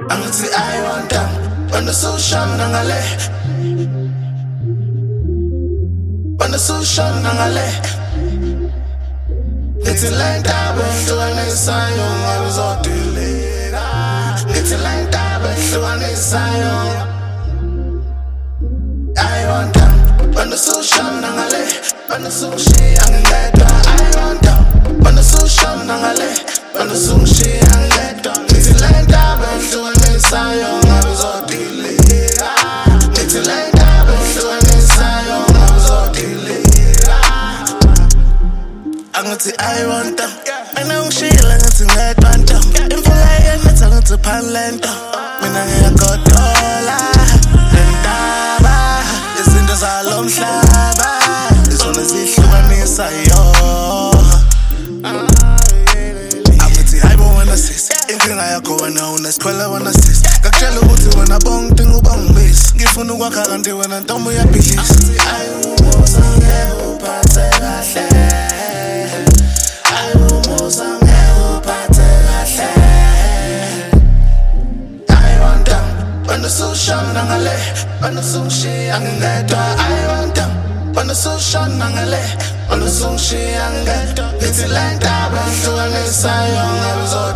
angithi ayonta banosushana ngale banosushana ngale ngithi le ndaba ehlukanisayo ngabe uzodilika ngithi le ndaba ehlukanisayo ayonta banosushana ngale banosushiya ngedwa ayonta banosushana ngale banosushiya ngedwa ngithi le ndaba ehlukanisayo ngabe uzodilika ngithi le ndaba ehlukanisayo ngabe uzodilika angithi ayonta anangishila ngithi ngedwa nto imvula yenetha ngithi phanlento mina ngiyagodola le ndaba izinto zalo mhlaba izona zihlukanisayo angithi hayibo wena sis inkinga yakho wena unesikhwele wena sis ngakutshela ukuthi wena bonke uba ngibisi ngifuna ukwakha kanti wena ntombi uyabhidlisa angithi ayumusa ngeke uphathe kahle ayumusa ngeke uphathe kahle ayonta banosushana ngale banosushiya ngedwa ayonta banosushana ngale banosushiya ngedwa ngithi le ndaba ehlukanisayo ngabe